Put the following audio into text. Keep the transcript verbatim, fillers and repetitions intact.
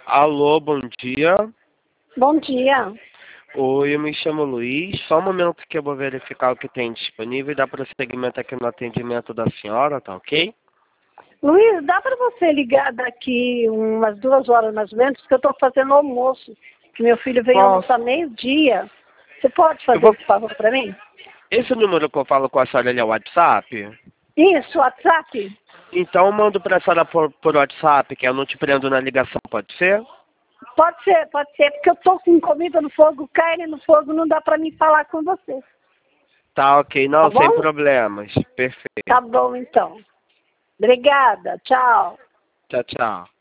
Alô, bom dia. Bom dia. Oi, eu me chamo Luiz. Só um momento que eu vou verificar o que tem disponível e dar prosseguimento aqui no atendimento da senhora, tá ok? Luiz, dá para você ligar daqui umas duas horas mais ou menos, porque eu estou fazendo almoço, que meu filho veio Posso? almoçar meio-dia. Você pode Eu fazer vou... esse favor para mim? Esse número que eu falo com a senhora ele é o WhatsApp? Isso, WhatsApp? Então eu mando pra senhora por, por WhatsApp, que eu não te prendo na ligação, pode ser? Pode ser, pode ser, porque eu estou com comida no fogo, carne no fogo, não dá para mim falar com você. Tá ok, Tá não, sem bom? problemas. Perfeito. Tá bom, então. Obrigada, tchau. Tchau, tchau.